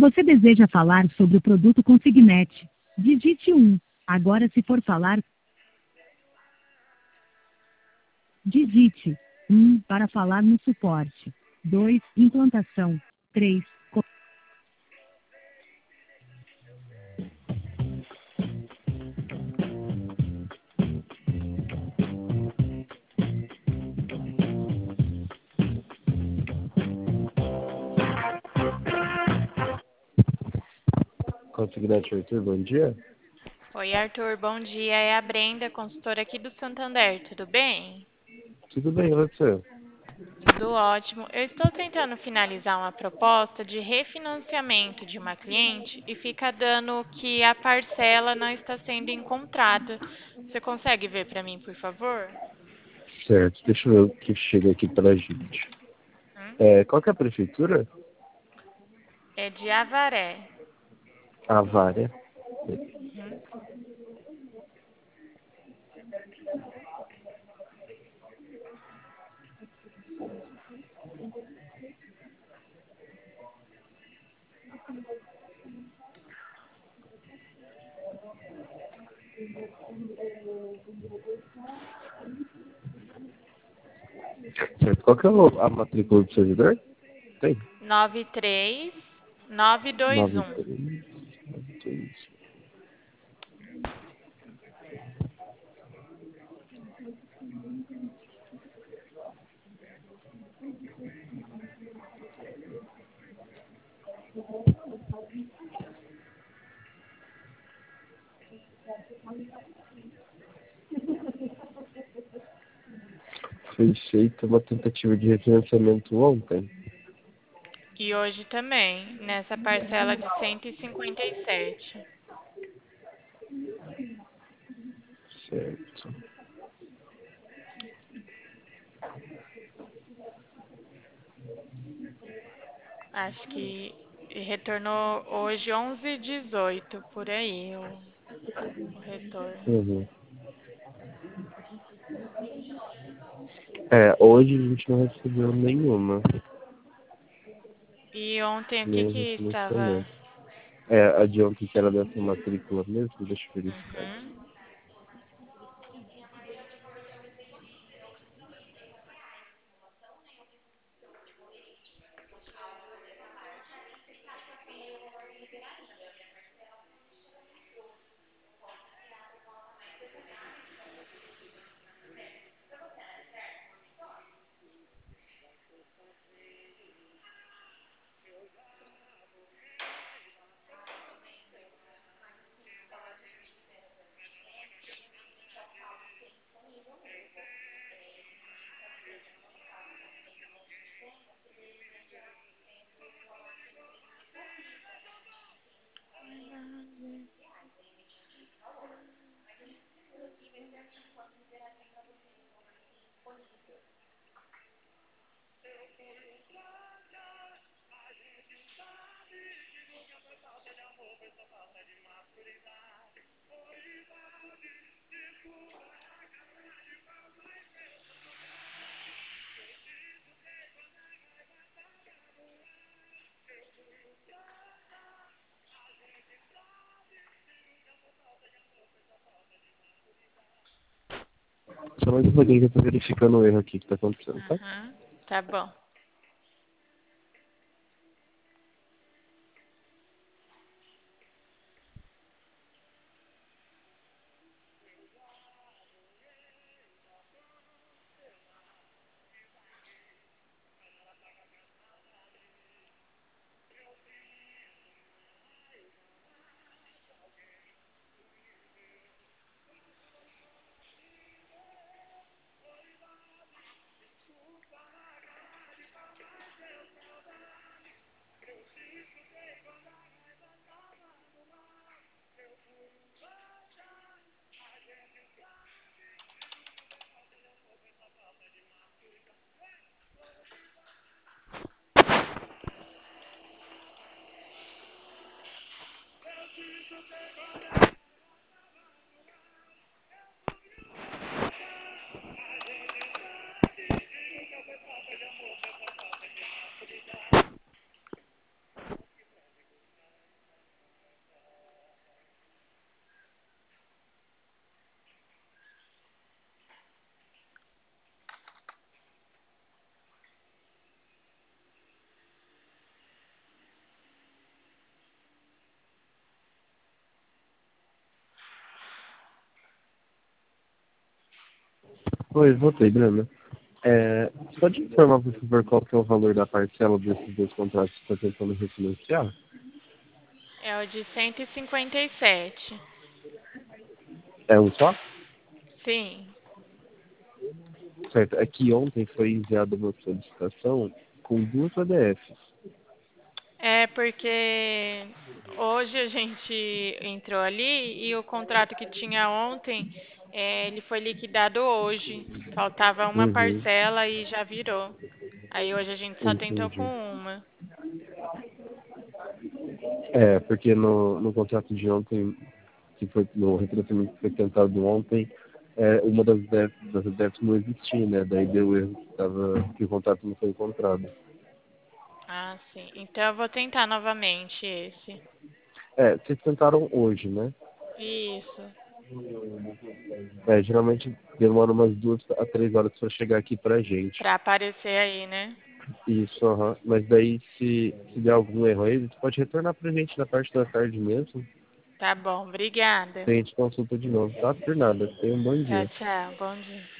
você deseja falar sobre o produto Consignete, digite 1. Agora, se for falar, digite 1 para falar no suporte. 2. Implantação. 3. Consignante Arthur, bom dia. Oi, Arthur, bom dia. É a Brenda, consultora aqui do Santander, tudo bem? Tudo bem, e você? Tudo ótimo. Eu estou tentando finalizar uma proposta de refinanciamento de uma cliente e fica dando que a parcela não está sendo encontrada. Você consegue ver para mim, por favor? Certo, deixa eu ver o que chega aqui pra gente. Hum? Qual que é a prefeitura? É de Avaré. Avaré. Uhum. Certo, qual que é a matrícula do servidor? Tem? 93921. 93. Foi feita uma tentativa de refinanciamento ontem. E hoje também, nessa parcela de 157. Certo. Acho que retornou hoje 11h18, por aí, o retorno. Uhum. Hoje a gente não recebeu nenhuma. E ontem o que Nenhum que estava? refinanciamento. A de ontem que era dessa matrícula mesmo, deixa eu verificar aqui. Uhum. Só mais um pouquinho que eu tô verificando o erro aqui que tá acontecendo, tá? Uhum. Tá bom. Oi, voltei, Bruna. Você pode informar, por favor, qual que é o valor da parcela desses dois contratos que você está tentando refinanciar? É o de 157. É um só? Sim. Certo. É que ontem foi enviada uma solicitação com duas PDFs. É porque hoje a gente entrou ali e o contrato que tinha ontem, ele foi liquidado hoje. Faltava uma Uhum, parcela e já virou. Aí hoje a gente só tentou com entendi. uma. Porque no contrato de ontem, que foi no refinanciamento que foi tentado ontem, uma das DEFs não existia, né? Daí deu erro que o contrato não foi encontrado. Ah, sim. Então eu vou tentar novamente esse. Vocês tentaram hoje, né? Isso. Geralmente demora umas 2 a 3 horas para chegar aqui pra gente. Pra aparecer aí, né? Isso, aham. Mas daí, se der algum erro aí, você pode retornar pra gente na parte da tarde mesmo. Tá bom, obrigada. Daí a gente consulta de novo, tá? Por nada. Tenha um bom Tchau, dia. tchau. Bom dia.